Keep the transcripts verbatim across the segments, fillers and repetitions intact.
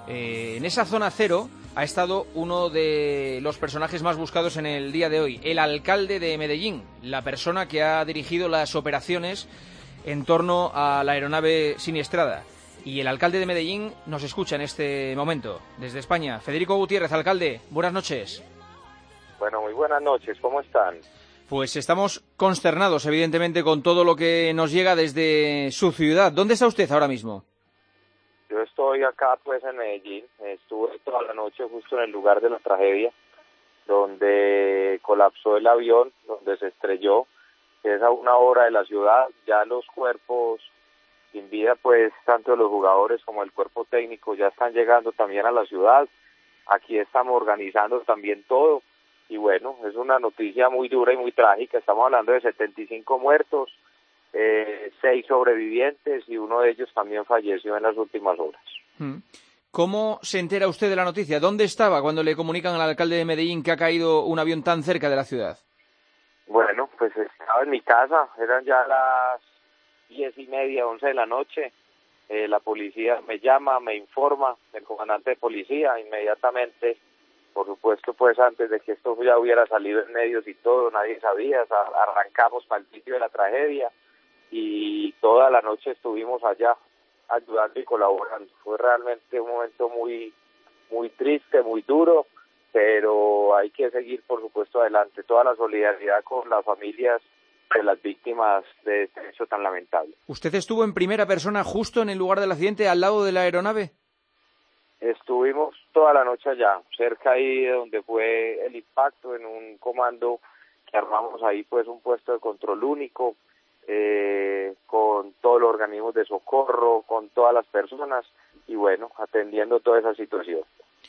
Eh, en esa zona cero ha estado uno de los personajes más buscados en el día de hoy, el alcalde de Medellín, la persona que ha dirigido las operaciones en torno a la aeronave siniestrada. Y el alcalde de Medellín nos escucha en este momento, desde España. Federico Gutiérrez, alcalde, buenas noches. Bueno, muy buenas noches, ¿cómo están? Pues estamos consternados, evidentemente, con todo lo que nos llega desde su ciudad. ¿Dónde está usted ahora mismo? Yo estoy acá, pues, en Medellín. Estuve toda la noche justo en el lugar de la tragedia, donde colapsó el avión, donde se estrelló. Es a una hora de la ciudad. Ya los cuerpos sin vida, pues, tanto de los jugadores como el cuerpo técnico ya están llegando también a la ciudad. Aquí estamos organizando también todo. Y bueno, es una noticia muy dura y muy trágica. Estamos hablando de setenta y cinco muertos, eh, seis sobrevivientes y uno de ellos también falleció en las últimas horas. ¿Cómo se entera usted de la noticia? ¿Dónde estaba cuando le comunican al alcalde de Medellín que ha caído un avión tan cerca de la ciudad? Bueno, pues estaba en mi casa, eran ya las diez y media, once de la noche. Eh, la policía me llama, me informa, el comandante de policía inmediatamente. Por supuesto, pues antes de que esto ya hubiera salido en medios y todo, nadie sabía, arrancamos para el sitio de la tragedia y toda la noche estuvimos allá ayudando y colaborando. Fue realmente un momento muy, muy triste, muy duro, pero hay que seguir, por supuesto, adelante. Toda la solidaridad con las familias de las víctimas de este hecho tan lamentable. ¿Usted estuvo en primera persona justo en el lugar del accidente, al lado de la aeronave? Estuvimos toda la noche allá, cerca ahí de donde fue el impacto, en un comando que armamos ahí, pues un puesto de control único, eh, con todos los organismos de socorro, con todas las personas y bueno, atendiendo toda esa situación.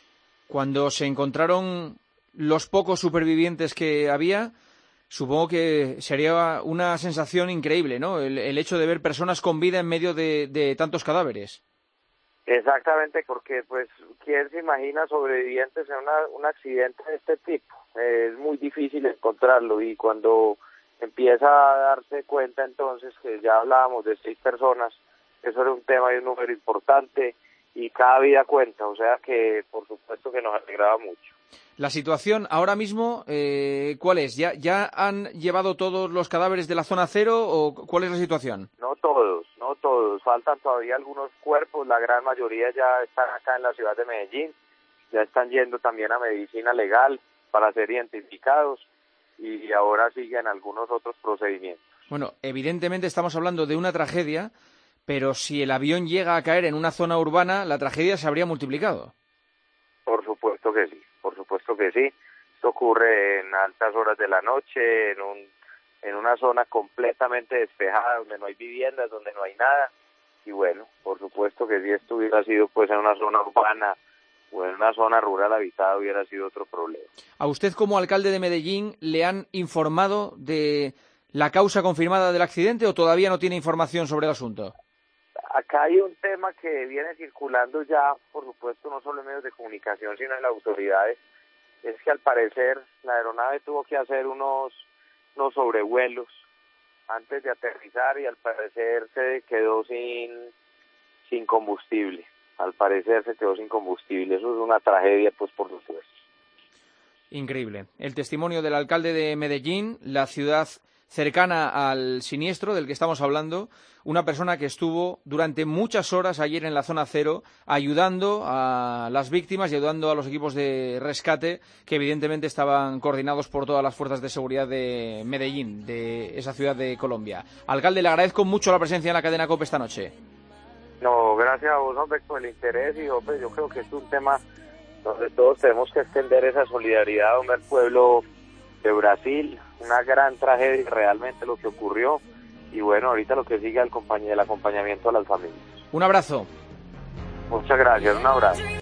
Cuando se encontraron los pocos supervivientes que había, supongo que sería una sensación increíble, ¿no? El, el hecho de ver personas con vida en medio de, de tantos cadáveres. Exactamente, porque pues quién se imagina sobrevivientes en una, un accidente de este tipo. Eh, es muy difícil encontrarlo y cuando empieza a darse cuenta entonces que ya hablábamos de seis personas, eso era un tema y un número importante y cada vida cuenta, o sea que por supuesto que nos alegraba mucho. La situación ahora mismo, eh, ¿cuál es? ¿Ya, ¿Ya han llevado todos los cadáveres de la zona cero o cuál es la situación? No todos, no todos, faltan todavía algunos cuerpos, la gran mayoría ya están acá en la ciudad de Medellín, ya están yendo también a medicina legal para ser identificados y ahora siguen algunos otros procedimientos. Bueno, evidentemente estamos hablando de una tragedia, pero si el avión llega a caer en una zona urbana, la tragedia se habría multiplicado. Por supuesto que sí, por supuesto que sí. Esto ocurre en altas horas de la noche, en un en una zona completamente despejada, donde no hay viviendas, donde no hay nada. Y bueno, por supuesto que si esto hubiera sido pues en una zona urbana o en una zona rural habitada hubiera sido otro problema. ¿A usted como alcalde de Medellín le han informado de la causa confirmada del accidente o todavía no tiene información sobre el asunto? Acá hay un tema que viene circulando ya, por supuesto, no solo en medios de comunicación, sino en las autoridades, es que al parecer la aeronave tuvo que hacer unos, unos sobrevuelos antes de aterrizar y al parecer se quedó sin, sin combustible. Al parecer se quedó sin combustible. Eso es una tragedia, pues, por supuesto. Increíble. El testimonio del alcalde de Medellín, la ciudad cercana al siniestro del que estamos hablando, una persona que estuvo durante muchas horas ayer en la zona cero ayudando a las víctimas y ayudando a los equipos de rescate que evidentemente estaban coordinados por todas las fuerzas de seguridad de Medellín, de esa ciudad de Colombia. Alcalde, le agradezco mucho la presencia en la cadena COPE esta noche. No, gracias a vos, hombre, por el interés y hombre, yo creo que es un tema donde todos tenemos que extender esa solidaridad, hombre, al pueblo de Brasil, una gran tragedia realmente lo que ocurrió y bueno, ahorita lo que sigue el, acompañ- el acompañamiento a las familias. Un abrazo. Muchas gracias, un abrazo.